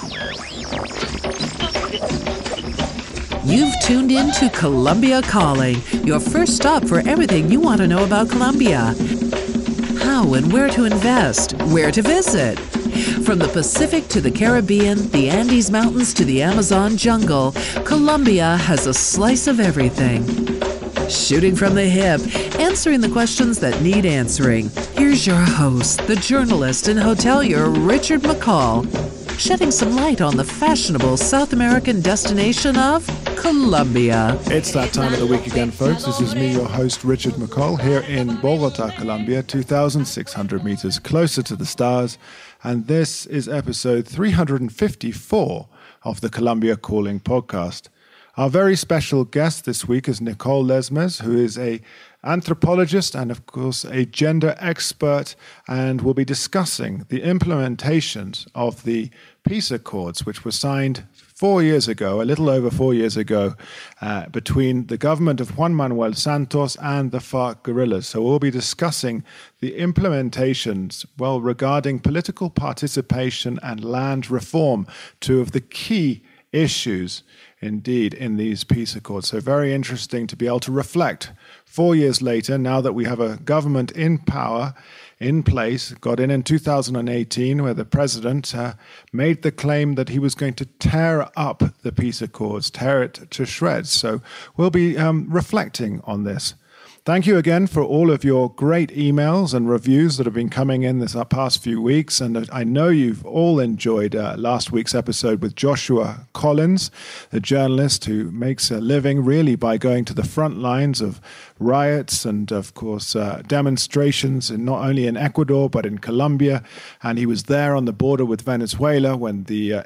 You've tuned in to Colombia Calling, your first stop for everything you want to know about Colombia. How and where to invest, where to visit. From the Pacific to the Caribbean, the Andes Mountains to the Amazon jungle, Colombia has a slice of everything. Shooting from the hip, answering the questions that need answering. Here's your host, the journalist and hotelier Richard McCall, shedding some light on the fashionable South American destination of Colombia. It's that time of the week again, folks. This is me, your host, Richard McCall, here in Bogota, Colombia, 2,600 meters closer to the stars. And this is episode 354 of the Colombia Calling podcast. Our very special guest this week is Nicole Lesmes, who is an anthropologist and, of course, a gender expert, and will be discussing the implementations of the peace accords, which were signed 4 years ago, a little over 4 years ago, between the government of Juan Manuel Santos and the FARC guerrillas. So we'll be discussing the implementations, regarding political participation and land reform, two of the key issues indeed in these peace accords. So very interesting to be able to reflect 4 years later, now that we have a government in power, in place, got in 2018, where the president made the claim that he was going to tear up the peace accords, tear it to shreds. So we'll be reflecting on this. Thank you again for all of your great emails and reviews that have been coming in this past few weeks. And I know you've all enjoyed last week's episode with Joshua Collins, the journalist who makes a living really by going to the front lines of riots and, of course, demonstrations, not only in Ecuador, but in Colombia. And he was there on the border with Venezuela when the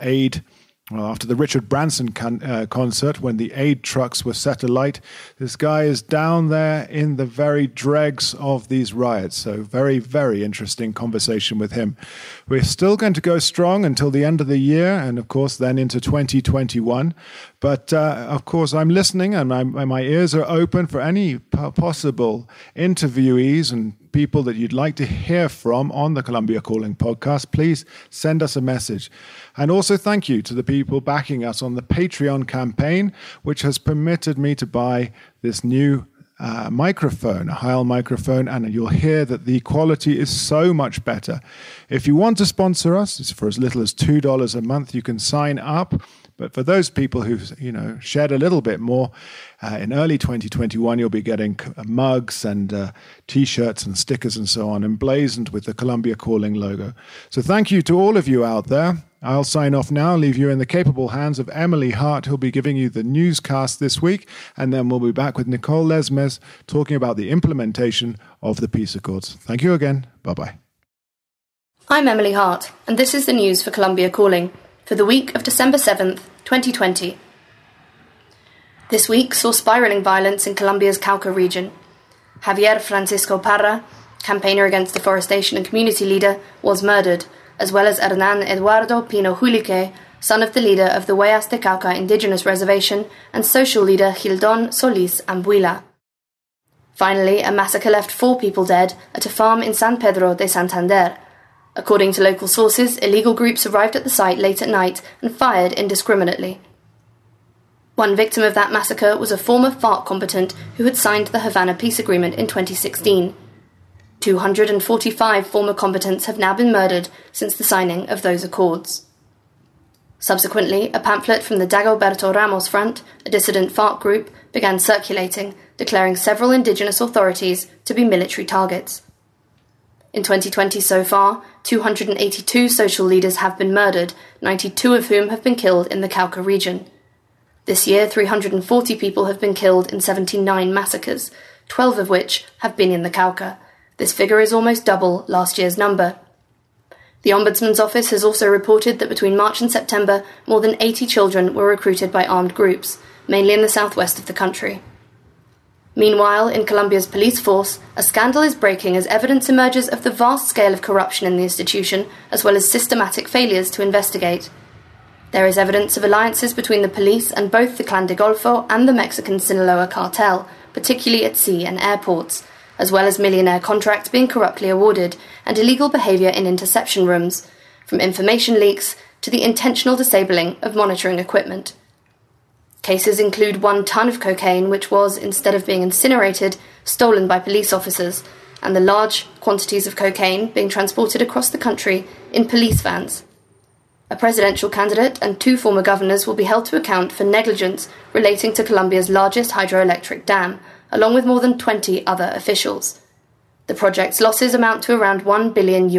after the Richard Branson concert, when the aid trucks were set alight. This guy is down there in the very dregs of these riots. So very, very interesting conversation with him. We're still going to go strong until the end of the year and, of course, then into 2021. But, of course, I'm listening and my ears are open for any possible interviewees and people that you'd like to hear from on the Colombia Calling podcast. Please send us a message. And also thank you to the people backing us on the Patreon campaign, which has permitted me to buy this new microphone, a Heil microphone, and you'll hear that the quality is so much better. If you want to sponsor us, it's for as little as $2 a month. You can sign up. But for those people who've, shared a little bit more, in early 2021, you'll be getting mugs and T-shirts and stickers and so on, emblazoned with the Colombia Calling logo. So thank you to all of you out there. I'll sign off now, leave you in the capable hands of Emily Hart, who'll be giving you the newscast this week, and then we'll be back with Nicole Lesmes talking about the implementation of the peace accords. Thank you again. Bye-bye. I'm Emily Hart, and this is the news for Colombia Calling for the week of December 7th, 2020. This week saw spiralling violence in Colombia's Cauca region. Javier Francisco Parra, campaigner against deforestation and community leader, was murdered, as well as Hernan Eduardo Pino Julique, son of the leader of the Huellas de Cauca Indigenous Reservation and social leader Gildón Solís Ambuila. Finally, a massacre left 4 people dead at a farm in San Pedro de Santander. According to local sources, illegal groups arrived at the site late at night and fired indiscriminately. One victim of that massacre was a former FARC combatant who had signed the Havana Peace Agreement in 2016. 245 former combatants have now been murdered since the signing of those accords. Subsequently, a pamphlet from the Dagoberto Ramos Front, a dissident FARC group, began circulating, declaring several indigenous authorities to be military targets. In 2020 so far, 282 social leaders have been murdered, 92 of whom have been killed in the Cauca region. This year, 340 people have been killed in 79 massacres, 12 of which have been in the Cauca. This figure is almost double last year's number. The Ombudsman's Office has also reported that between March and September, more than 80 children were recruited by armed groups, mainly in the southwest of the country. Meanwhile, in Colombia's police force, a scandal is breaking as evidence emerges of the vast scale of corruption in the institution, as well as systematic failures to investigate. There is evidence of alliances between the police and both the Clan de Golfo and the Mexican Sinaloa cartel, particularly at sea and airports, as well as millionaire contracts being corruptly awarded and illegal behaviour in interception rooms, from information leaks to the intentional disabling of monitoring equipment. Cases include 1 ton of cocaine which was, instead of being incinerated, stolen by police officers, and the large quantities of cocaine being transported across the country in police vans. A presidential candidate and 2 former governors will be held to account for negligence relating to Colombia's largest hydroelectric dam, along with more than 20 other officials. The project's losses amount to around $1 billion.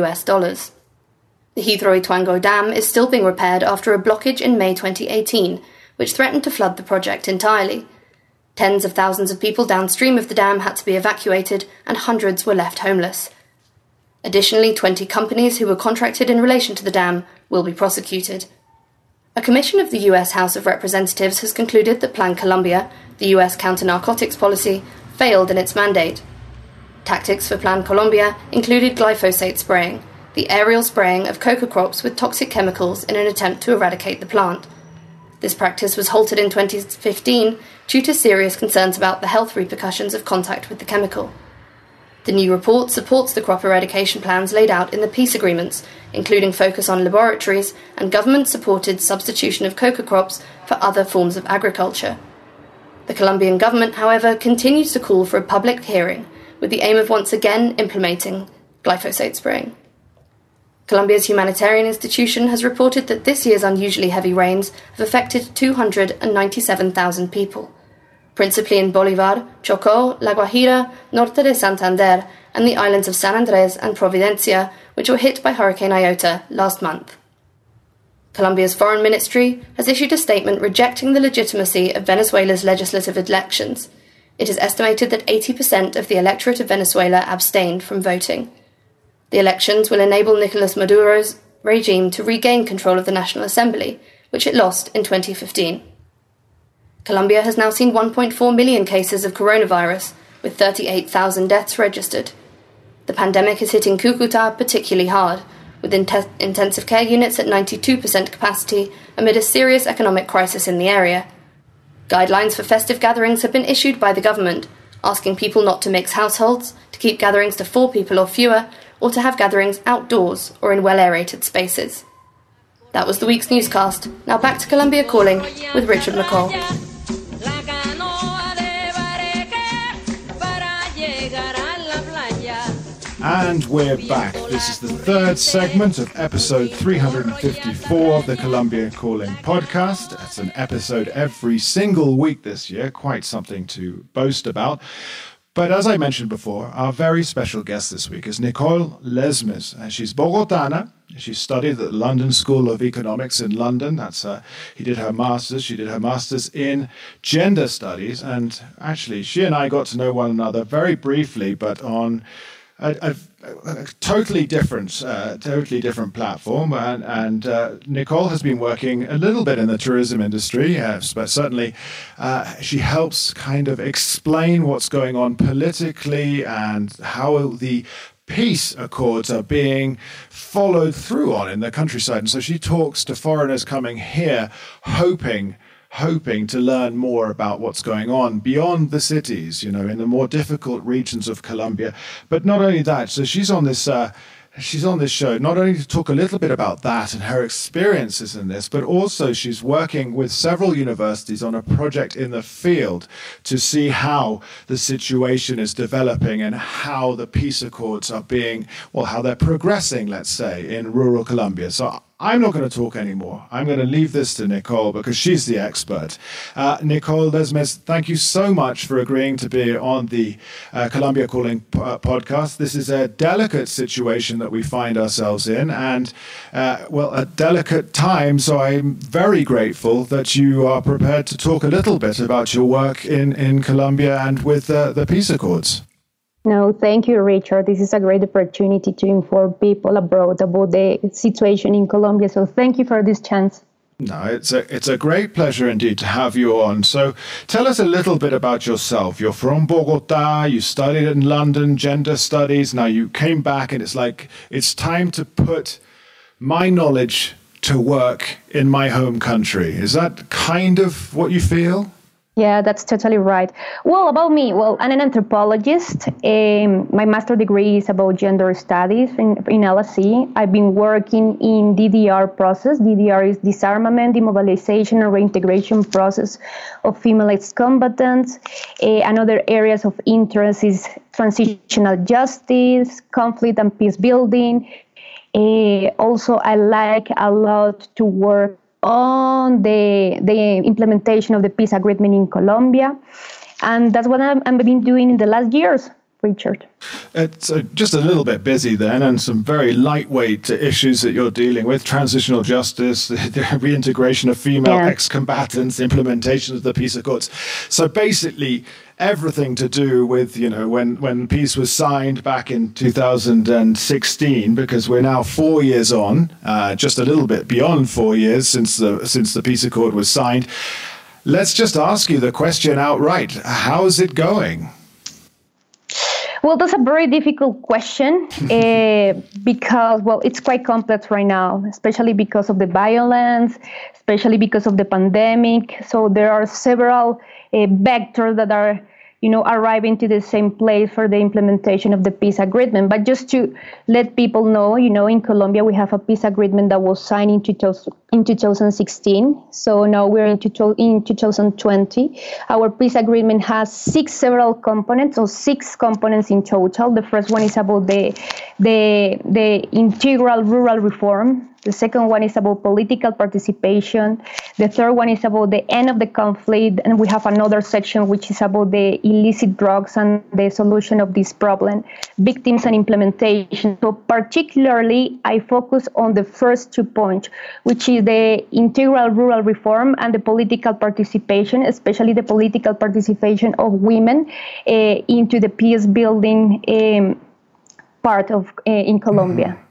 The Hidroituango Dam is still being repaired after a blockage in May 2018, which threatened to flood the project entirely. Tens of thousands of people downstream of the dam had to be evacuated, and hundreds were left homeless. Additionally, 20 companies who were contracted in relation to the dam will be prosecuted. A commission of the US House of Representatives has concluded that Plan Colombia, the US counter-narcotics policy, failed in its mandate. Tactics for Plan Colombia included glyphosate spraying, the aerial spraying of coca crops with toxic chemicals in an attempt to eradicate the plant. This practice was halted in 2015 due to serious concerns about the health repercussions of contact with the chemical. The new report supports the crop eradication plans laid out in the peace agreements, including focus on laboratories and government-supported substitution of coca crops for other forms of agriculture. The Colombian government, however, continues to call for a public hearing with the aim of once again implementing glyphosate spraying. Colombia's humanitarian institution has reported that this year's unusually heavy rains have affected 297,000 people, principally in Bolívar, Chocó, La Guajira, Norte de Santander, and the islands of San Andrés and Providencia, which were hit by Hurricane Iota last month. Colombia's foreign ministry has issued a statement rejecting the legitimacy of Venezuela's legislative elections. It is estimated that 80% of the electorate of Venezuela abstained from voting. The elections will enable Nicolas Maduro's regime to regain control of the National Assembly, which it lost in 2015. Colombia has now seen 1.4 million cases of coronavirus, with 38,000 deaths registered. The pandemic is hitting Cúcuta particularly hard, with intensive care units at 92% capacity amid a serious economic crisis in the area. Guidelines for festive gatherings have been issued by the government, asking people not to mix households, to keep gatherings to 4 people or fewer, or to have gatherings outdoors or in well-aerated spaces. That was the week's newscast. Now back to Colombia Calling with Richard McCall. And we're back. This is the 3rd segment of episode 354 of the Colombia Calling podcast. That's an episode every single week this year, quite something to boast about. But as I mentioned before, our very special guest this week is Nicole Lesmes. She's Bogotana. She studied at the London School of Economics in London. She did her master's in gender studies. And actually, she and I got to know one another very briefly, but on a totally different platform. And Nicole has been working a little bit in the tourism industry, but certainly she helps kind of explain what's going on politically and how the peace accords are being followed through on in the countryside. And so she talks to foreigners coming here, hoping to learn more about what's going on beyond the cities, in the more difficult regions of Colombia. But not only that, so she's on this show not only to talk a little bit about that and her experiences in this, but also she's working with several universities on a project in the field to see how the situation is developing and how the peace accords are how they're progressing, let's say, in rural Colombia. So I'm not going to talk anymore. I'm going to leave this to Nicole because she's the expert. Nicole Lesmes, thank you so much for agreeing to be on the Colombia Calling podcast. This is a delicate situation that we find ourselves in and, a delicate time. So I'm very grateful that you are prepared to talk a little bit about your work in Colombia and with the peace accords. No, thank you, Richard. This is a great opportunity to inform people abroad about the situation in Colombia. So thank you for this chance. No, it's a great pleasure indeed to have you on. So tell us a little bit about yourself. You're from Bogotá, you studied in London, gender studies. Now you came back and it's like, it's time to put my knowledge to work in my home country. Is that kind of what you feel? Yeah, that's totally right. Well, about me, well, I'm an anthropologist. My master degree is about gender studies in LSE. I've been working in DDR process. DDR is disarmament, demobilization, and reintegration process of female ex-combatants. Another areas of interest is transitional justice, conflict and peace building. Also, I like a lot to work on the implementation of the peace agreement in Colombia. And that's what I've been doing in the last years, Richard. It's just a little bit busy then, and some very lightweight issues that you're dealing with: transitional justice, the reintegration of female ex-combatants, implementation of the peace accords. So basically, everything to do with, when peace was signed back in 2016, because we're now 4 years on, just a little bit beyond 4 years since the peace accord was signed. Let's just ask you the question outright: how's it going? Well, that's a very difficult question because, well, it's quite complex right now, especially because of the violence, especially because of the pandemic. So there are several vectors that are, arriving to the same place for the implementation of the peace agreement. But just to let people know, in Colombia, we have a peace agreement that was signed in 2016. So now we're in 2020. Our peace agreement has six components in total. The first one is about the integral rural reform. The second one is about political participation. The third one is about the end of the conflict. And we have another section which is about the illicit drugs and the solution of this problem, victims and implementation. So particularly, I focus on the first 2 points, which is the integral rural reform and the political participation, especially the political participation of women into the peace building part of in Colombia. Mm-hmm.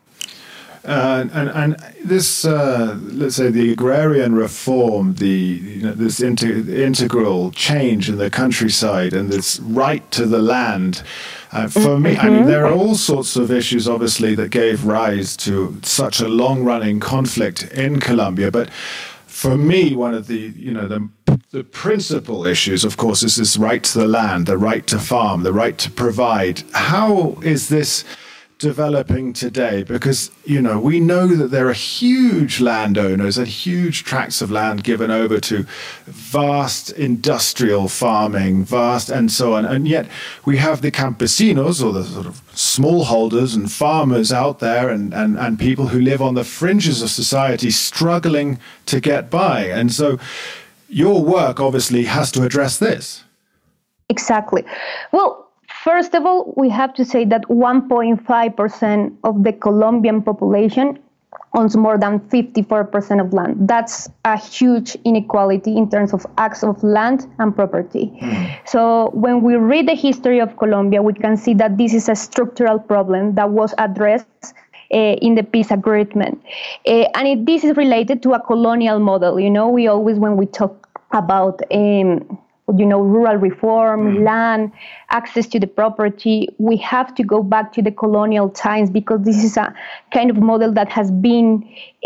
And this, let's say, the agrarian reform, this integral change in the countryside and this right to the land. For me, I mean, there are all sorts of issues, obviously, that gave rise to such a long-running conflict in Colombia. But for me, one of the principal issues, of course, is this right to the land, the right to farm, the right to provide. How is this developing today? Because, we know that there are huge landowners and huge tracts of land given over to vast industrial farming, and so on. And yet we have the campesinos, or the sort of smallholders and farmers out there, and people who live on the fringes of society struggling to get by. And so your work obviously has to address this. Exactly. Well, first of all, we have to say that 1.5% of the Colombian population owns more than 54% of land. That's a huge inequality in terms of acts of land and property. So when we read the history of Colombia, we can see that this is a structural problem that was addressed in the peace agreement. This is related to a colonial model. We always, when we talk about rural reform, land, access to the property, we have to go back to the colonial times, because this is a kind of model that has been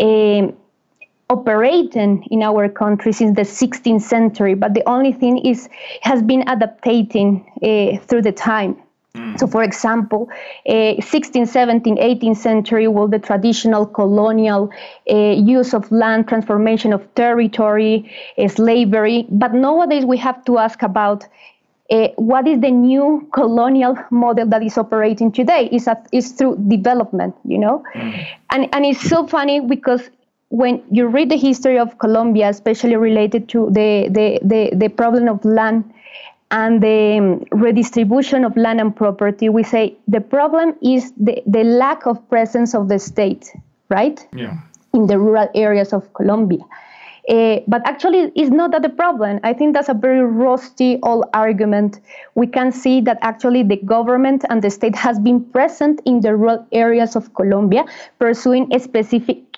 operating in our country since the 16th century. But the only thing is, has been adapting through the time. So, for example, 16th, 17th, 18th century was the traditional colonial use of land, transformation of territory, slavery. But nowadays we have to ask about what is the new colonial model that is operating today? Is through development, And it's so funny, because when you read the history of Colombia, especially related to the problem of land and the redistribution of land and property, we say the problem is the lack of presence of the state, right? Yeah. In the rural areas of Colombia. But actually, it's not that the problem. I think that's a very rusty old argument. We can see that actually the government and the state has been present in the rural areas of Colombia, pursuing a specific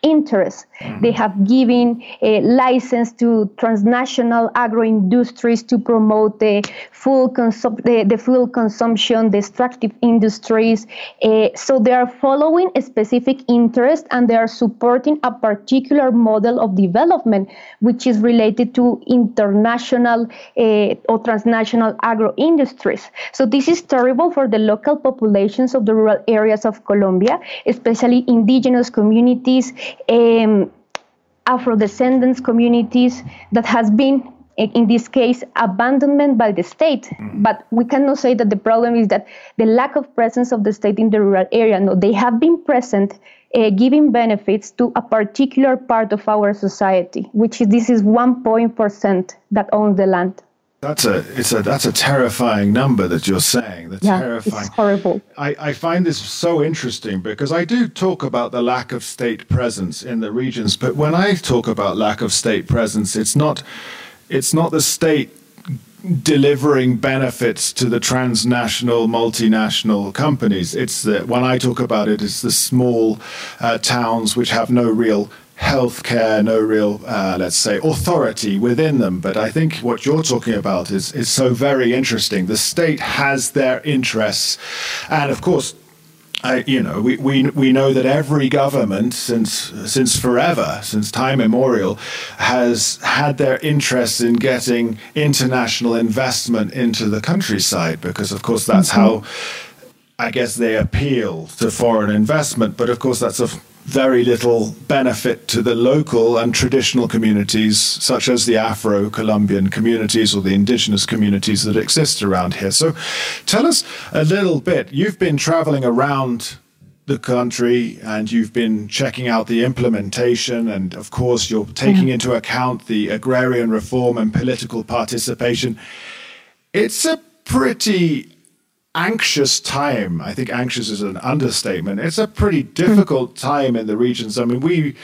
interest. They have given a license to transnational agro-industries to promote the fuel consumption, the extractive industries. So they are following a specific interest, and they are supporting a particular model of development, which is related to international or transnational agro-industries. So this is terrible for the local populations of the rural areas of Colombia, especially indigenous communities, Afro-descendants communities that has been, in this case, abandonment by the state. But we cannot say that the problem is that the lack of presence of the state in the rural area. No, they have been present, giving benefits to a particular part of our society, this is 1% that owns the land. That's a terrifying number that you're saying. Terrifying. It's horrible. I find this so interesting because I do talk about the lack of state presence in the regions, but when I talk about lack of state presence, it's not the state delivering benefits to the transnational, multinational companies. When I talk about it, it's the small towns which have no real healthcare, no real, let's say, authority within them. But I think what you're talking about is so very interesting. The state has their interests, and of course, we know that every government since forever, since time immemorial, has had their interests in getting international investment into the countryside, because of course that's how, I guess, they appeal to foreign investment. But of course that's of very little benefit to the local and traditional communities, such as the Afro-Colombian communities or the indigenous communities that exist around here. So tell us a little bit. You've been traveling around the country and you've been checking out the implementation, and of course you're taking into account the agrarian reform and political participation. It's a pretty anxious time. I think anxious is an understatement. It's a pretty difficult time in the regions. I mean,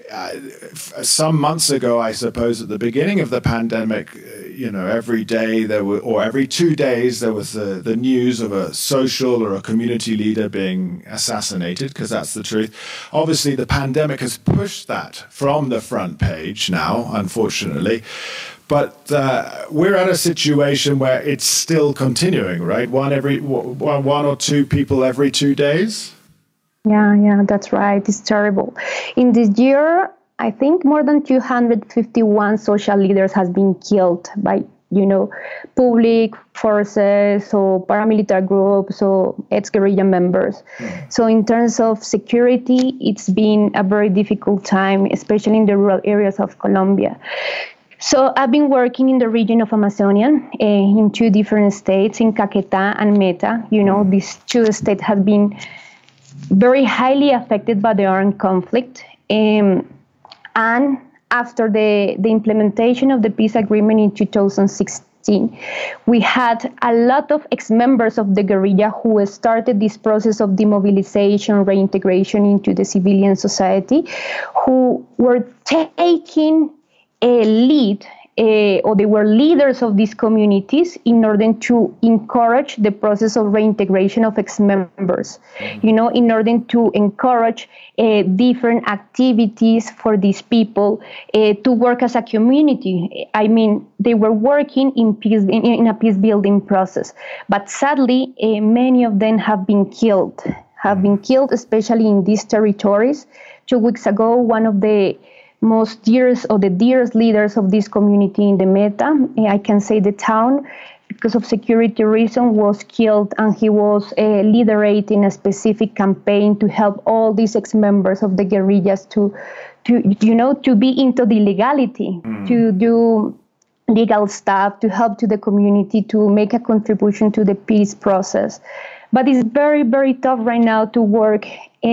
some months ago, I suppose, at the beginning of the pandemic, every day or every 2 days, there was the news of a social or a community leader being assassinated, because that's the truth. Obviously, the pandemic has pushed that from the front page now, unfortunately. But we're at a situation where it's still continuing, right? One or two people every 2 days? Yeah, that's right. It's terrible. In this year, I think more than 251 social leaders has been killed by, public forces or paramilitary groups or ex-guerrilla members. So in terms of security, it's been a very difficult time, especially in the rural areas of Colombia. So I've been working in the region of Amazonia in 2 different states, in Caquetá and Meta. These 2 states have been very highly affected by the armed conflict. And after the implementation of the peace agreement in 2016, we had a lot of ex-members of the guerrilla who started this process of demobilization, reintegration into the civilian society, who were taking a lead, or they were leaders of these communities in order to encourage the process of reintegration of ex-members, in order to encourage different activities for these people to work as a community. I mean, they were working in a peace-building process. But sadly, many of them have been killed, especially in these territories. 2 weeks ago, one of the dearest leaders of this community in the Meta, I can say the town, because of security reasons, was killed, and he was liderating a specific campaign to help all these ex-members of the guerrillas to be into the legality, to do legal stuff, to help to the community, to make a contribution to the peace process. But it's very, very tough right now to work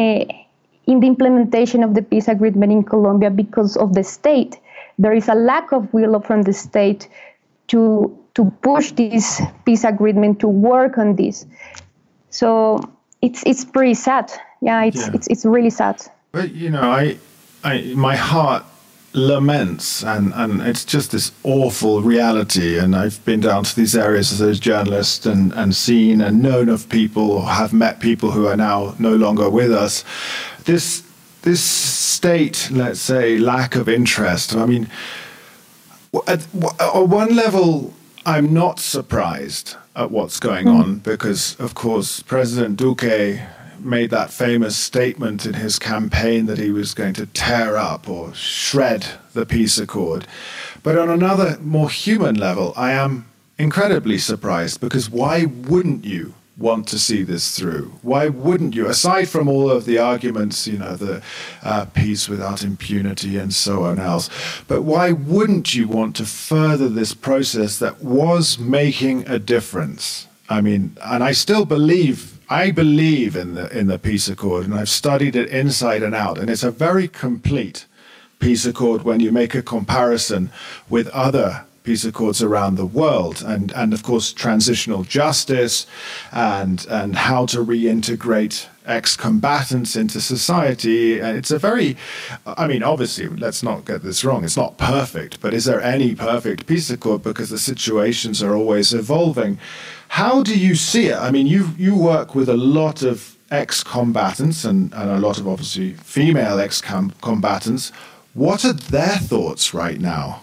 in the implementation of the peace agreement in Colombia because of the state. There is a lack of will from the state to push this peace agreement, to work on this. So it's pretty sad. It's really sad. But my heart laments, and it's just this awful reality. And I've been down to these areas as a journalist and seen and known of people, have met people who are now no longer with us. This this state, let's say, lack of interest. I mean, at one level, I'm not surprised at what's going on because, of course, President Duque made that famous statement in his campaign that he was going to tear up or shred the peace accord. But on another, more human level, I am incredibly surprised because why wouldn't you want to see this through? Why wouldn't you? Aside from all of the arguments, the peace without impunity and so on else, but why wouldn't you want to further this process that was making a difference? I mean, and I believe in the peace accord, and I've studied it inside and out, and it's a very complete peace accord when you make a comparison with other peace accords around the world, and of course transitional justice and how to reintegrate ex-combatants into society. And it's a very, I mean, obviously, let's not get this wrong, it's not perfect, but is there any perfect peace accord? Because the situations are always evolving. How do you see it? I mean, you work with a lot of ex-combatants and a lot of, obviously, female ex-combatants. What are their thoughts right now?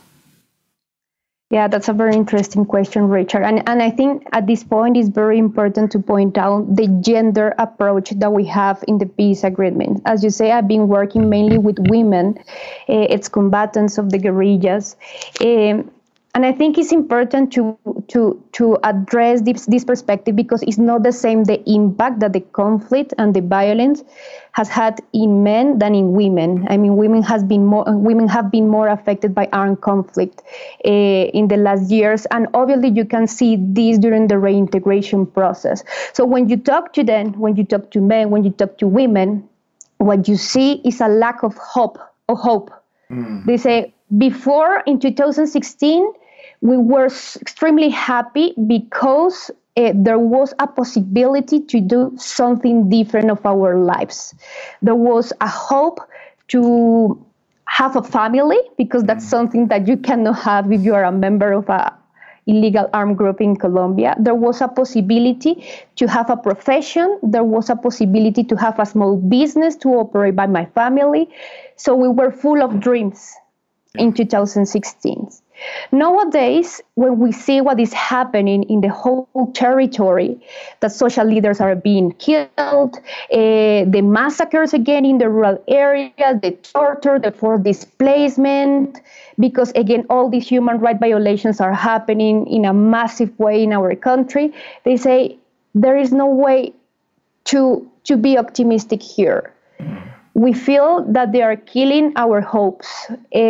Yeah, that's a very interesting question, Richard. And I think at this point it's very important to point out the gender approach that we have in the peace agreement. As you say, I've been working mainly with women, ex-combatants of the guerrillas. And I think it's important to address this perspective because it's not the same the impact that the conflict and the violence has had in men than in women. I mean, women have been more affected by armed conflict in the last years, and obviously you can see this during the reintegration process. So when you talk to them, when you talk to men, when you talk to women, what you see is a lack of hope. They say before in 2016. We were extremely happy because there was a possibility to do something different of our lives. There was a hope to have a family because that's something that you cannot have if you are a member of an illegal armed group in Colombia. There was a possibility to have a profession. There was a possibility to have a small business to operate by my family. So we were full of dreams in 2016. Nowadays, when we see what is happening in the whole territory, that social leaders are being killed, the massacres again in the rural areas, the torture, the forced displacement, because again, all these human rights violations are happening in a massive way in our country, they say there is no way to be optimistic here. We feel that they are killing our hopes.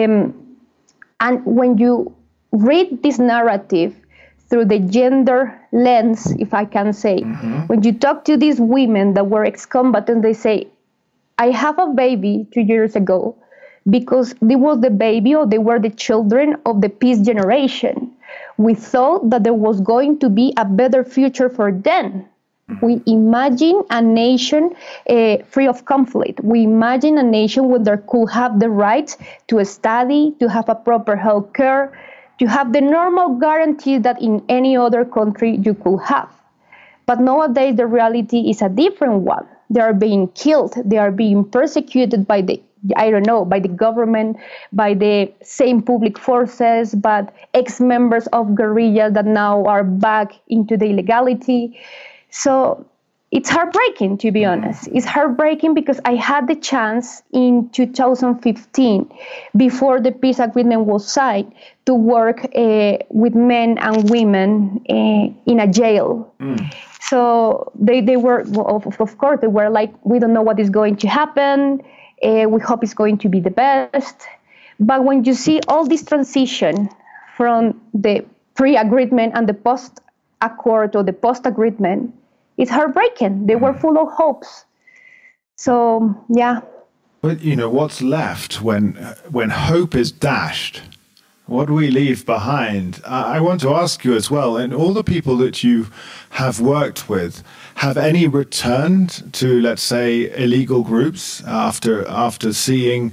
And when you read this narrative through the gender lens, if I can say, when you talk to these women that were ex-combatants, they say, I have a baby 2 years ago because they was the baby or they were the children of the peace generation. We thought that there was going to be a better future for them. We imagine a nation free of conflict. We imagine a nation where they could have the right to study, to have a proper health care, to have the normal guarantees that in any other country you could have. But nowadays the reality is a different one. They are being killed. They are being persecuted by the government, by the same public forces, but ex-members of guerrillas that now are back into the illegality. So it's heartbreaking, to be honest. It's heartbreaking because I had the chance in 2015, before the peace agreement was signed, to work with men and women in a jail. So they were, of course, they were like, we don't know what is going to happen. We hope it's going to be the best. But when you see all this transition from the pre-agreement and the post-accord or the post-agreement, it's heartbreaking. They were full of hopes. So, yeah. But, what's left when hope is dashed? What do we leave behind? I want to ask you as well, and all the people that you have worked with, have any returned to, let's say, illegal groups after seeing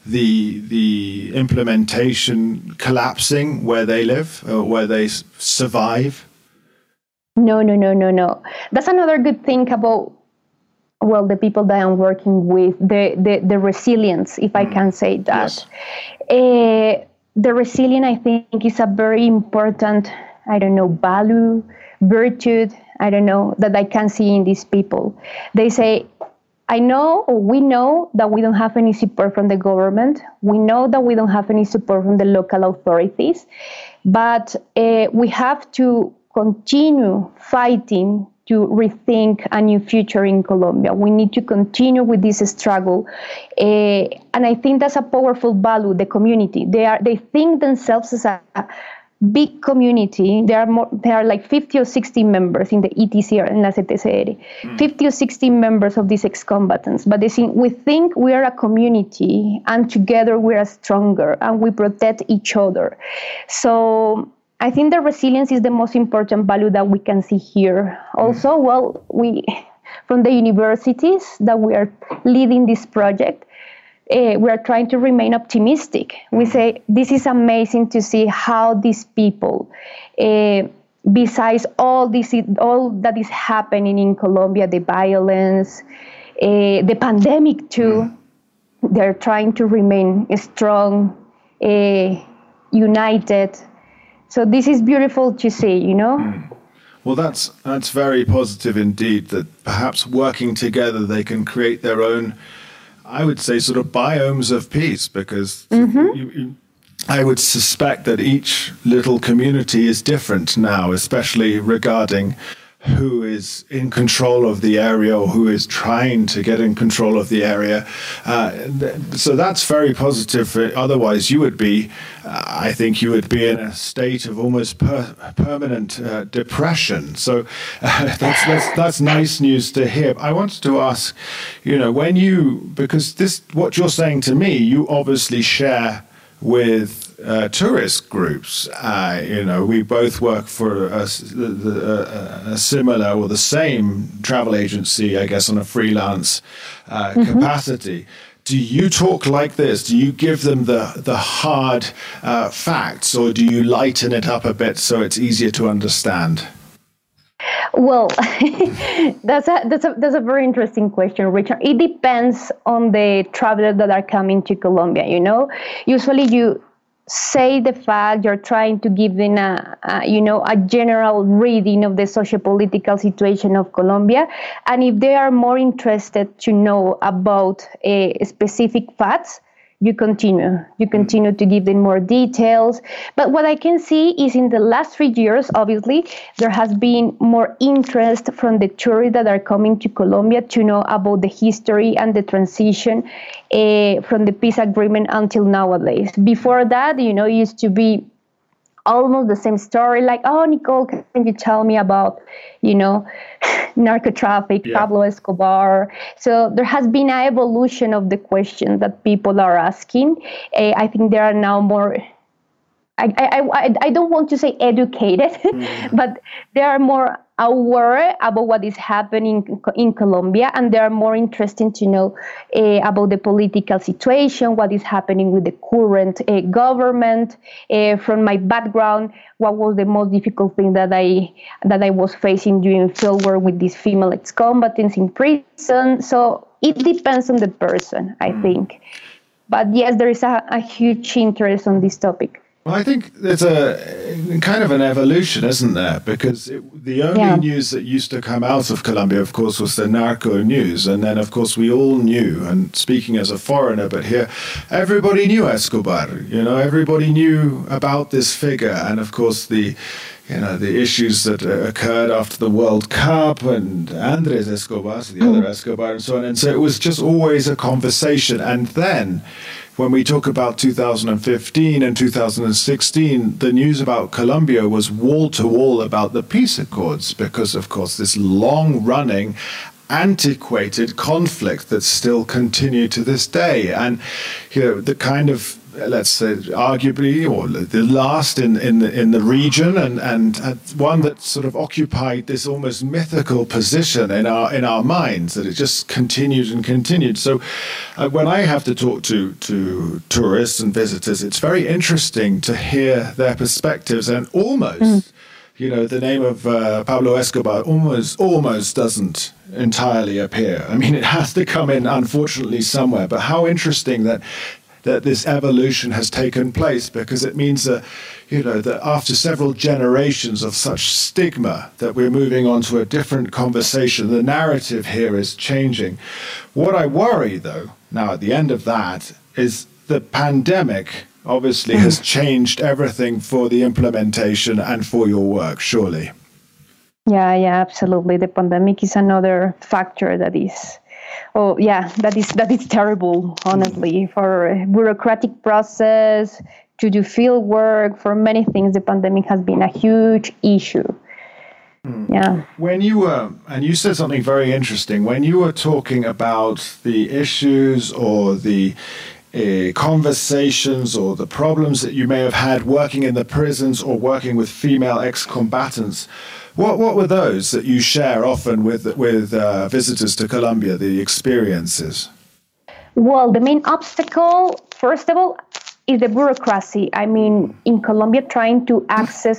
the implementation collapsing where they live, where they survive? No. That's another good thing about well, the people that I'm working with, the resilience, if I can say that. Yes. The resilience, I think, is a very important, value, virtue, that I can see in these people. They say, we know that we don't have any support from the government. We know that we don't have any support from the local authorities, but we have to continue fighting to rethink a new future in Colombia. We need to continue with this struggle. And I think that's a powerful value, the community. They think themselves as a big community. There are like 50 or 60 members in the ETCR and la CTCR, 50 or 60 members of these ex-combatants. But we think we are a community, and together we are stronger and we protect each other. So I think the resilience is the most important value that we can see here. Also, we from the universities that we are leading this project, we are trying to remain optimistic. We say this is amazing to see how these people, besides all that is happening in Colombia, the violence, the pandemic too, they're trying to remain strong, united. So this is beautiful to see, Well, that's very positive indeed, that perhaps working together they can create their own, I would say, sort of biomes of peace, because I would suspect that each little community is different now, especially regarding who is in control of the area or who is trying to get in control of the area. So that's very positive. Otherwise, I think you would be in a state of almost permanent depression. So that's nice news to hear. I wanted to ask, because what you're saying to me, you obviously share with tourist groups. We both work for a similar or the same travel agency, I guess, on a freelance capacity. Do you talk like this? Do you give them the hard facts, or do you lighten it up a bit so it's easier to understand? Well, that's a very interesting question, Richard. It depends on the travelers that are coming to Colombia. Usually you say the fact, you're trying to give them a general reading of the sociopolitical situation of Colombia, and if they are more interested to know about specific facts, you continue to give them more details. But what I can see is in the last 3 years, obviously, there has been more interest from the tourists that are coming to Colombia to know about the history and the transition from the peace agreement until nowadays. Before that, it used to be almost the same story, like, oh, Nicole, can you tell me about, narco traffic, Pablo Escobar? So there has been an evolution of the question that people are asking. I think there are now more, I don't want to say educated, but they are more aware about what is happening in Colombia, and they are more interested to know about the political situation, what is happening with the current government. From my background, what was the most difficult thing that I was facing during fieldwork with these female ex-combatants in prison. So it depends on the person, I think. But yes, there is a huge interest on this topic. Well, I think there's a kind of an evolution, isn't there? Because the only news that used to come out of Colombia, of course, was the narco news. And then, of course, we all knew, and speaking as a foreigner, but here, everybody knew Escobar. Everybody knew about this figure. And, of course, the issues that occurred after the World Cup and Andres Escobar, the other Escobar, and so on. And so it was just always a conversation. And then, when we talk about 2015 and 2016, the news about Colombia was wall-to-wall about the peace accords because, of course, this long-running, antiquated conflict that still continued to this day. And, the kind of, let's say, arguably, or the last in the region, and one that sort of occupied this almost mythical position in our minds, that it just continued and continued. So when I have to talk to tourists and visitors, it's very interesting to hear their perspectives and almost the name of Pablo Escobar almost doesn't entirely appear. I mean, it has to come in, unfortunately, somewhere. But how interesting that this evolution has taken place, because it means that, that after several generations of such stigma, that we're moving on to a different conversation. The narrative here is changing. What I worry, though, now at the end of that, is the pandemic obviously has changed everything for the implementation and for your work, surely. Yeah, absolutely. The pandemic is another factor that is that is terrible, honestly, for a bureaucratic process, to do field work, for many things. The pandemic has been a huge issue. Yeah. When you were, and you said something very interesting, when you were talking about the issues or the conversations or the problems that you may have had working in the prisons or working with female ex-combatants, what were those that you share often with visitors to Colombia, the experiences? Well, the main obstacle, first of all, is the bureaucracy. I mean, in Colombia, trying to access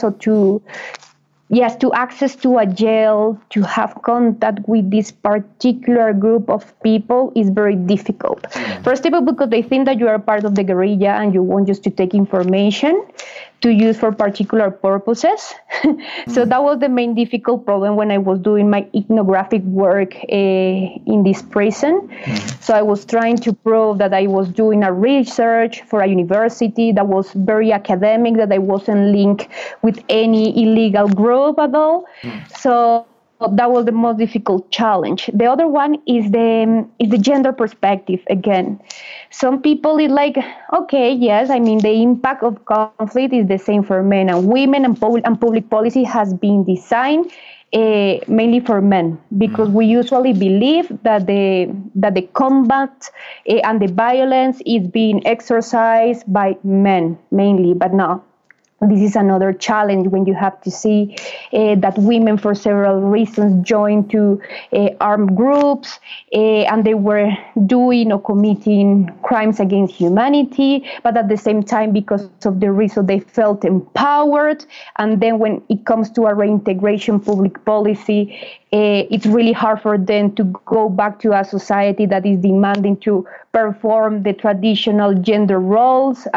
to a jail, to have contact with this particular group of people is very difficult. First of all, because they think that you are part of the guerrilla and you want just to take information to use for particular purposes. So that was the main difficult problem when I was doing my ethnographic work in this prison. So I was trying to prove that I was doing a research for a university that was very academic, that I wasn't linked with any illegal group at all. So that was the most difficult challenge. The other one is the gender perspective again. Some people is like, okay, yes, I mean, the impact of conflict is the same for men and women, and public policy has been designed mainly for men, because we usually believe that the combat and the violence is being exercised by men mainly, but no. This is another challenge when you have to see that women, for several reasons, join to armed groups and they were doing or committing crimes against humanity, but at the same time, because of the reason, they felt empowered. And then when it comes to a reintegration public policy, it's really hard for them to go back to a society that is demanding to perform the traditional gender roles,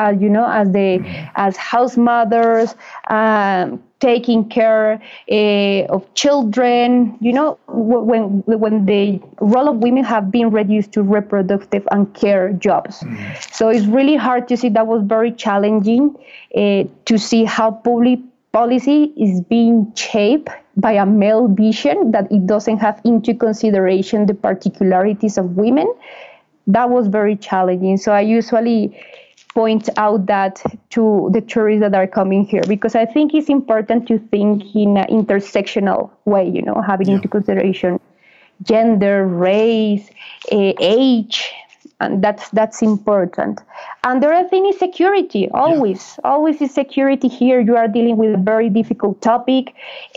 as house mothers, taking care of children. When the role of women have been reduced to reproductive and care jobs. So it's really hard to see. That was very challenging to see how public policy is being shaped by a male vision, that it doesn't have into consideration the particularities of women. That was very challenging. So I usually point out that to the tourists that are coming here, because I think it's important to think in an intersectional way, having into consideration gender, race, age, and that's important. And the other thing is security. Always is security here. You are dealing with a very difficult topic.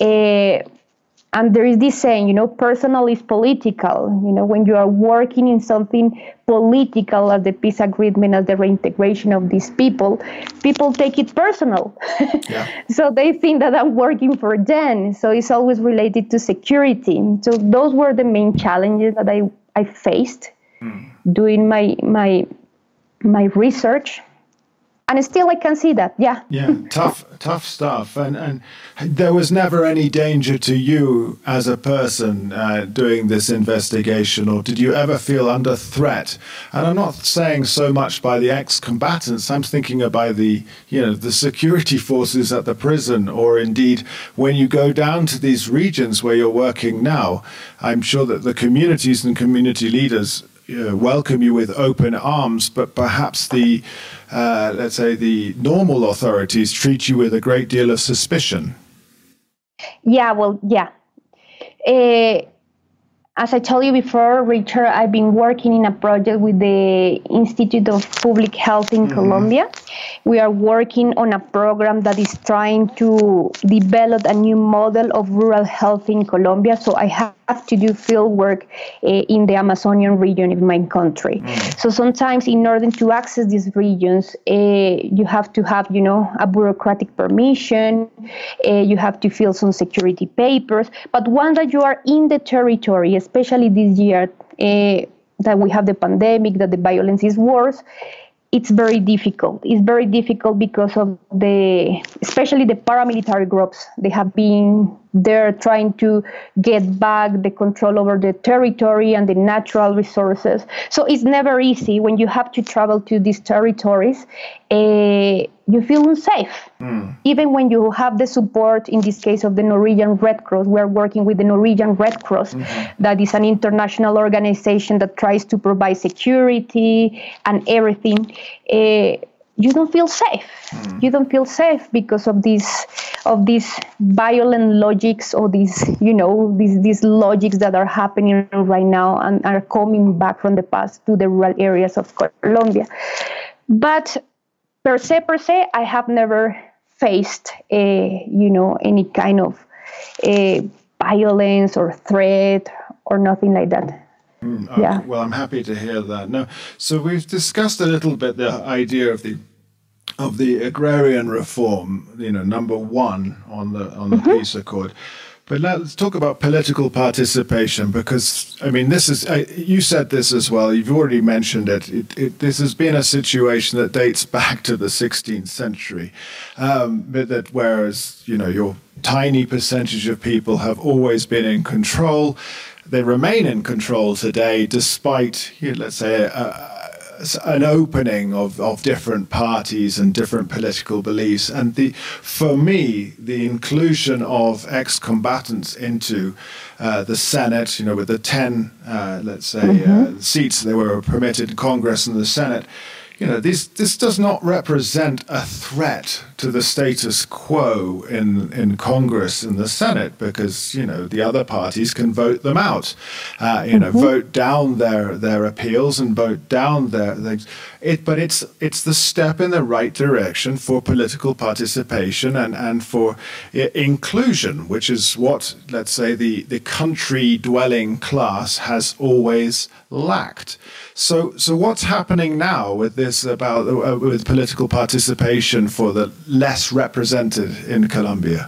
And there is this saying, personal is political. When you are working in something political, as the peace agreement, as the reintegration of these people take it personal. So they think that I'm working for them. So it's always related to security. So those were the main challenges that I faced doing my research. And still I can see that, tough stuff. And there was never any danger to you as a person doing this investigation, or did you ever feel under threat? And I'm not saying so much by the ex-combatants. I'm thinking about the security forces at the prison, or indeed when you go down to these regions where you're working now. I'm sure that the communities and community leaders welcome you with open arms, but perhaps the normal authorities treat you with a great deal of suspicion. As I told you before, Richard, I've been working in a project with the Institute of Public Health in Colombia. We are working on a program that is trying to develop a new model of rural health in Colombia. So I have to do field work in the Amazonian region of my country. So sometimes in order to access these regions, you have to have, a bureaucratic permission, you have to fill some security papers. But once that you are in the territory, especially this year, that we have the pandemic, that the violence is worse, it's very difficult. It's very difficult because of especially the paramilitary groups. They have been there trying to get back the control over the territory and the natural resources. So it's never easy when you have to travel to these territories. You feel unsafe. Even when you have the support, in this case of the Norwegian Red Cross, we are working with the Norwegian Red Cross, that is an international organization that tries to provide security and everything. You don't feel safe. You don't feel safe because of these violent logics, or these logics that are happening right now and are coming back from the past to the rural areas of Colombia. But per se, I have never faced any kind of violence or threat or nothing like that. Okay. Well, I'm happy to hear that. Now, so we've discussed a little bit the idea of the agrarian reform, number one on the peace accord. But let's talk about political participation, because, this is, you said this as well, you've already mentioned it. This has been a situation that dates back to the 16th century, but that whereas, your tiny percentage of people have always been in control, they remain in control today, despite, let's say, an opening of different parties and different political beliefs. And for me, the inclusion of ex-combatants into the Senate, with the 10, seats that were permitted in Congress and the Senate, this does not represent a threat to the status quo in Congress and the Senate, because, the other parties can vote them out, vote down their appeals and vote down their things. But it's the step in the right direction for political participation and for inclusion, which is what, let's say, the country-dwelling class has always lacked. So what's happening now with this with political participation for the less represented in Colombia?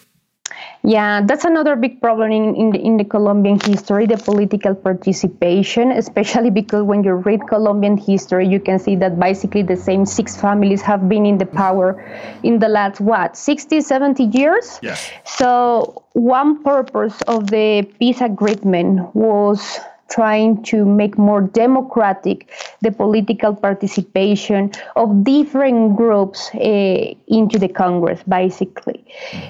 Yeah, that's another big problem in the Colombian history, the political participation, especially because when you read Colombian history, you can see that basically the same 6 families have been in the power in the last, 60, 70 years? Yes. So one purpose of the peace agreement was trying to make more democratic the political participation of different groups into the Congress, basically.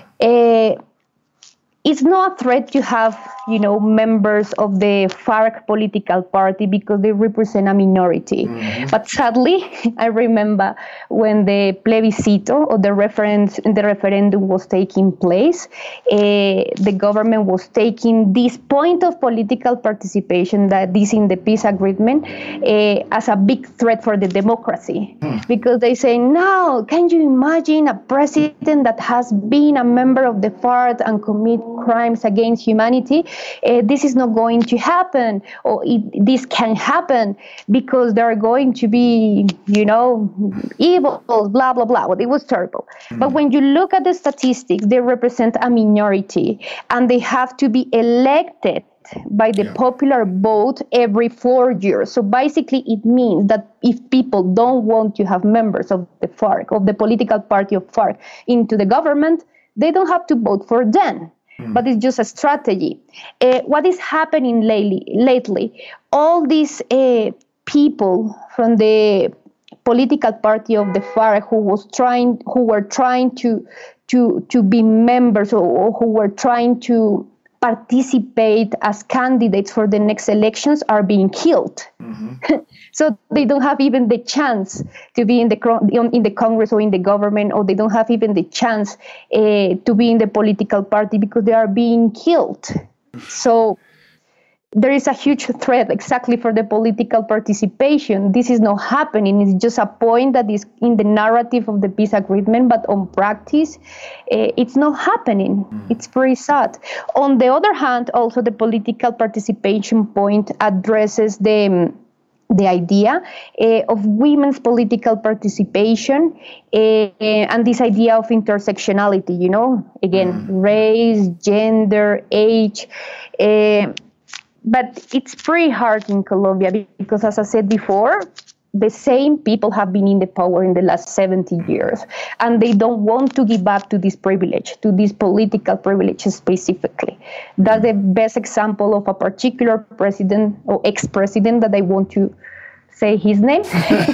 It's not a threat to have, members of the FARC political party, because they represent a minority. But sadly, I remember when the plebiscito, or the referendum was taking place, the government was taking this point of political participation that is in the peace agreement as a big threat for the democracy. Because they say, no, can you imagine a president that has been a member of the FARC and commit crimes against humanity? This is not going to happen, or this can happen because there are going to be, evil, blah, blah, blah. Well, it was terrible. But when you look at the statistics, they represent a minority, and they have to be elected by the popular vote every 4 years. So basically it means that if people don't want to have members of the FARC, of the political party of FARC, into the government, they don't have to vote for them. But it's just a strategy. What is happening lately? All these people from the political party of the FARC who were trying to be members, or who were trying to participate as candidates for the next elections, are being killed. So they don't have even the chance to be in the Congress or in the government, or they don't have even the chance to be in the political party, because they are being killed. So there is a huge threat exactly for the political participation. This is not happening. It's just a point that is in the narrative of the peace agreement, but on practice, it's not happening. It's very sad. On the other hand, also the political participation point addresses the idea of women's political participation and this idea of intersectionality, again, race, gender, age. But it's pretty hard in Colombia because, as I said before, the same people have been in the power in the last 70 years, and they don't want to give up to this privilege, to this political privilege specifically. That's the best example of a particular president or ex-president that I want to say his name.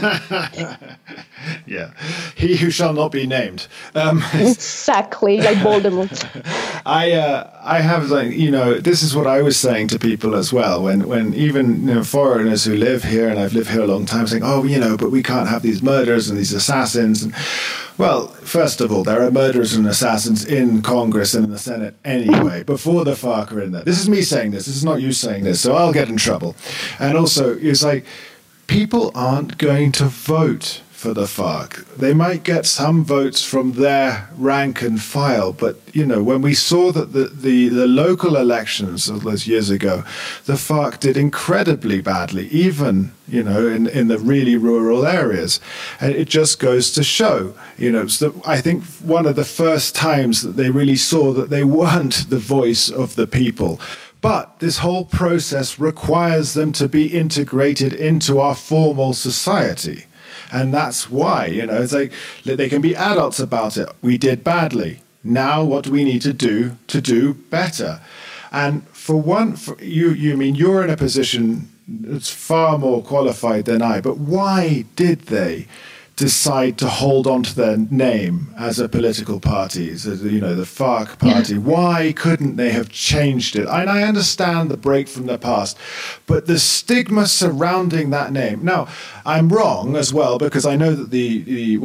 Yeah, he who shall not be named. Exactly, like Voldemort. I have, this is what I was saying to people as well, when even foreigners who live here, and I've lived here a long time, saying, but we can't have these murders and these assassins. And, well, first of all, there are murderers and assassins in Congress and in the Senate anyway, before the FARC are in there. This is me saying this. This is not you saying this, so I'll get in trouble. And also, it's like, people aren't going to vote for the FARC. They might get some votes from their rank and file, but, when we saw that the local elections of those years ago, the FARC did incredibly badly, even, in the really rural areas. And it just goes to show, so I think one of the first times that they really saw that they weren't the voice of the people. But this whole process requires them to be integrated into our formal society. And that's why, it's like they can be adults about it. We did badly. Now what do we need to do better? And you're in a position that's far more qualified than I, but why did they decide to hold on to their name as a political party, the FARC party? Why couldn't they have changed it? And I understand the break from the past, but the stigma surrounding that name. Now, I'm wrong as well, because I know that the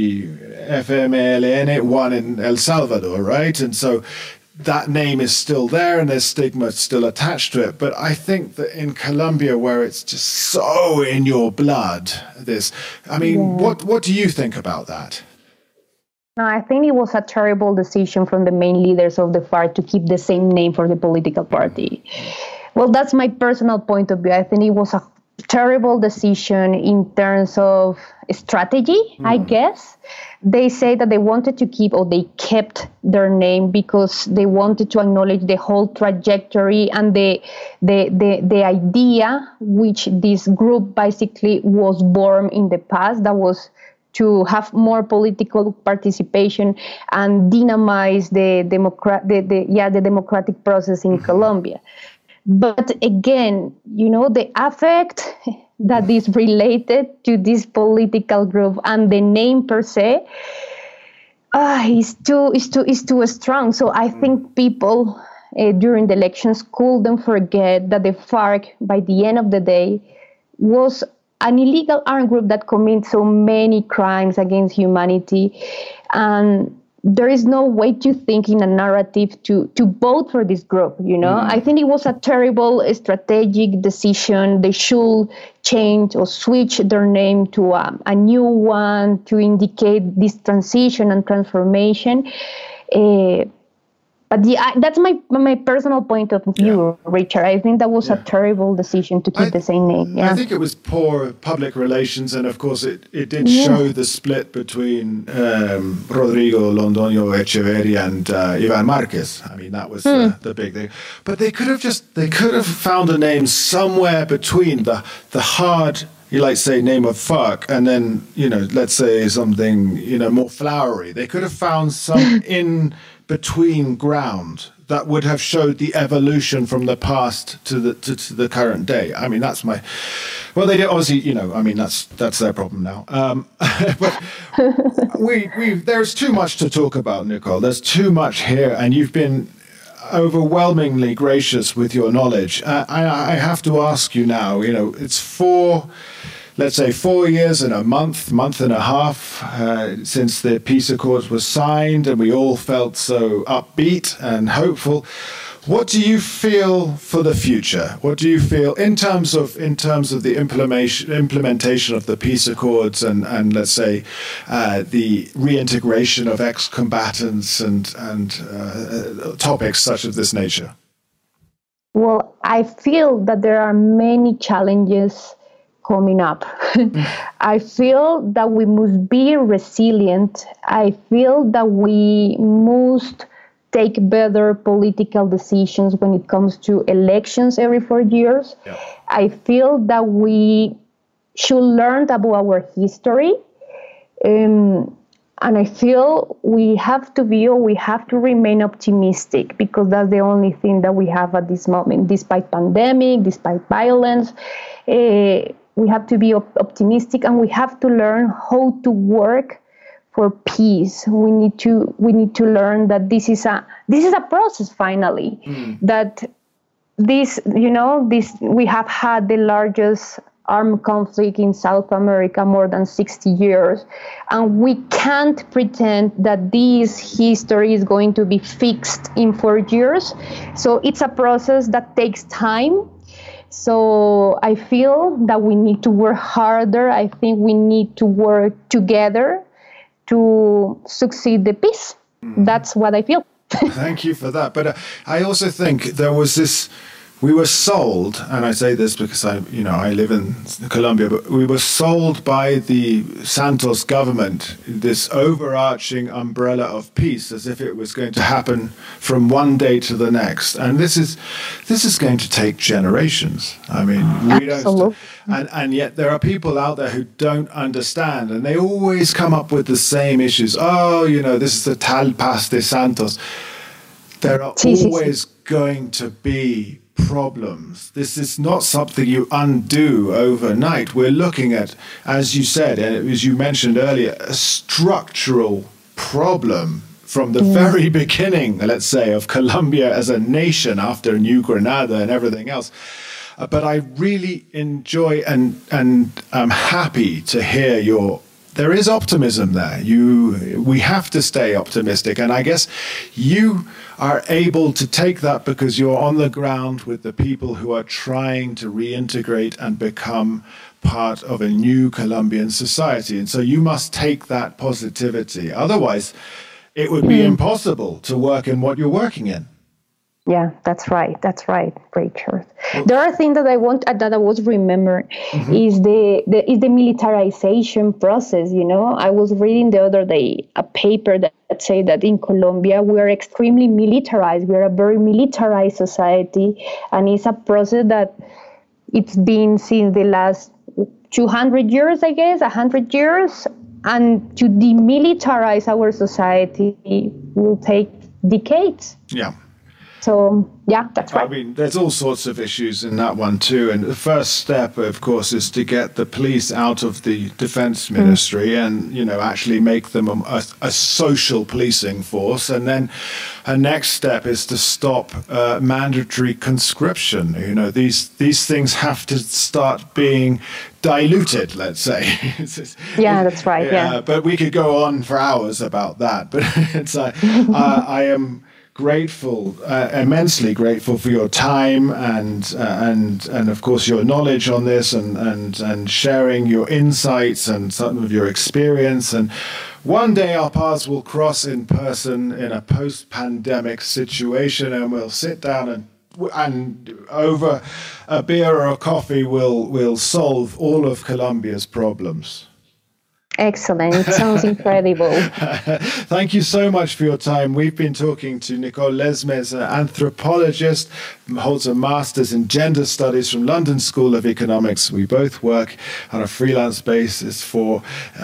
FMLN won in El Salvador, right? And so that name is still there and there's stigma still attached to it. But I think that in Colombia, where it's just so in your blood, what do you think about that? No, I think it was a terrible decision from the main leaders of the FARC to keep the same name for the political party. Well, that's my personal point of view. I think it was a terrible decision in terms of strategy, I guess. They say that they wanted to keep, or they kept their name because they wanted to acknowledge the whole trajectory and the idea which this group basically was born in the past, that was to have more political participation and dynamize the democratic process in Colombia. But again, the affect that is related to this political group and the name per se is too strong. So I think people during the elections couldn't forget that the FARC, by the end of the day, was an illegal armed group that commits so many crimes against humanity. And there is no way to think in a narrative to vote for this group, I think it was a terrible strategic decision. They should change or switch their name to a new one to indicate this transition and transformation. But that's my personal point of view, Richard. I think that was a terrible decision to keep the same name. Yeah. I think it was poor public relations, and of course it did show the split between Rodrigo Londoño Echeverria and Iván Márquez. I mean, that was the big thing. But they could have found a name somewhere between the hard, name of FARC, and then, let's say something, more flowery. They could have found some in between ground that would have showed the evolution from the past to the current day. I mean, that's my... Well, they did, obviously, that's their problem now. But there's too much to talk about, Nicole. There's too much here, and you've been overwhelmingly gracious with your knowledge. I have to ask you now, it's 4 years and a month and a half since the peace accords were signed, and we all felt so upbeat and hopeful. What do you feel for the future? What do you feel in terms of the implementation of the peace accords and let's say the reintegration of ex-combatants and topics such of this nature? Well, I feel that there are many challenges coming up. I feel that we must be resilient. I feel that we must take better political decisions when it comes to elections every 4 years. Yeah. I feel that we should learn about our history. And I feel we have to remain optimistic, because that's the only thing that we have at this moment. Despite pandemic, despite violence, we have to be optimistic, and we have to learn how to work for peace. We need to learn that this is a process. Finally, that we have had the largest armed conflict in South America more than 60 years, and we can't pretend that this history is going to be fixed in 4 years. So it's a process that takes time. So I feel that we need to work harder. I think we need to work together to succeed the peace. That's what I feel. Thank you for that. But I also think there was this, we were sold, and I say this because I live in Colombia, but we were sold by the Santos government this overarching umbrella of peace, as if it was going to happen from one day to the next. And this is going to take generations. I mean, we don't, and yet there are people out there who don't understand, and they always come up with the same issues. Oh, this is the Tal Paz de Santos. There are always going to be problems. This is not something you undo overnight. We're looking at, as you said, and as you mentioned earlier, a structural problem from the very beginning, let's say, of Colombia as a nation after New Granada and everything else. But I really enjoy and I'm happy to hear there is optimism there. We have to stay optimistic. And I guess you are able to take that because you're on the ground with the people who are trying to reintegrate and become part of a new Colombian society. And so you must take that positivity. Otherwise, it would be impossible to work in what you're working in. Yeah, that's right, Richard. The other thing that I was remembering is the militarization process. I was reading the other day a paper that said that in Colombia we are extremely militarized. We are a very militarized society, and it's a process that it's been since the last 200 years, I guess, 100 years, and to demilitarize our society will take decades. Yeah. So, yeah, that's right. I mean, there's all sorts of issues in that one, too. And the first step, of course, is to get the police out of the defense ministry and, actually make them a social policing force. And then a next step is to stop mandatory conscription. These things have to start being diluted, let's say. Yeah, that's right. Yeah. But we could go on for hours about that. But it's I am grateful, immensely grateful for your time and of course your knowledge on this and sharing your insights and some of your experience. And one day our paths will cross in person in a post-pandemic situation, and we'll sit down and over a beer or a coffee we'll solve all of Colombia's problems. Excellent. It sounds incredible. Thank you so much for your time. We've been talking to Nicole Lesmes, an anthropologist, holds a master's in gender studies from London School of Economics. We both work on a freelance basis for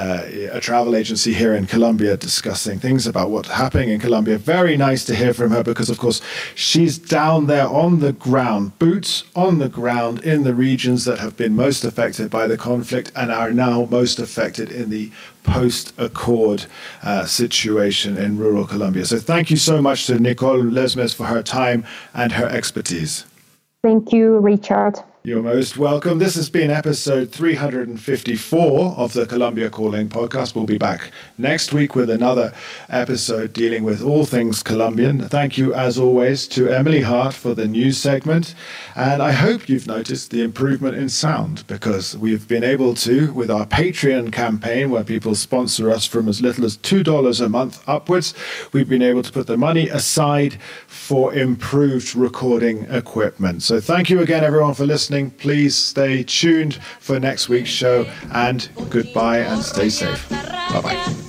a travel agency here in Colombia, discussing things about what's happening in Colombia. Very nice to hear from her because, of course, she's down there on the ground, boots on the ground in the regions that have been most affected by the conflict and are now most affected in the post-accord situation in rural Colombia. So thank you so much to Nicole Lesmes for her time and her expertise. Thank you, Richard. You're most welcome. This has been episode 354 of the Colombia Calling podcast. We'll be back next week with another episode dealing with all things Colombian. Thank you, as always, to Emily Hart for the news segment. And I hope you've noticed the improvement in sound, because we've been able to, with our Patreon campaign, where people sponsor us from as little as $2 a month upwards, we've been able to put the money aside for improved recording equipment. So thank you again, everyone, for listening. Please stay tuned for next week's show, and goodbye and stay safe. Bye-bye.